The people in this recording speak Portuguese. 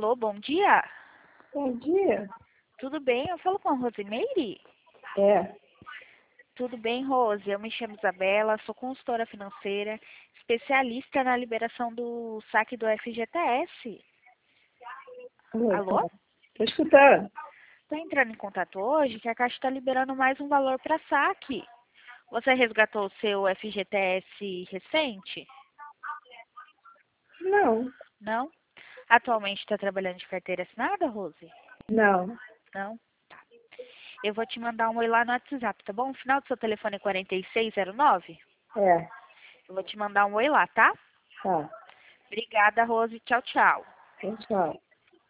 Alô, bom dia. Bom dia. Tudo bem? Eu falo com a Rosimeire? É. Tudo bem, Rose? Eu me chamo Isabela, sou consultora financeira, especialista na liberação do saque do FGTS. Alô? Tô escutando. Estou entrando em contato hoje que a Caixa está liberando mais um valor para saque. Você resgatou o seu FGTS recente? Não. Não? Atualmente está trabalhando de carteira assinada, Rose? Não. Não? Tá. Eu vou te mandar um oi lá no WhatsApp, tá bom? O final do seu telefone é 4609? É. Eu vou te mandar um oi lá, tá? Tá. Obrigada, Rose. Tchau, tchau. Tchau.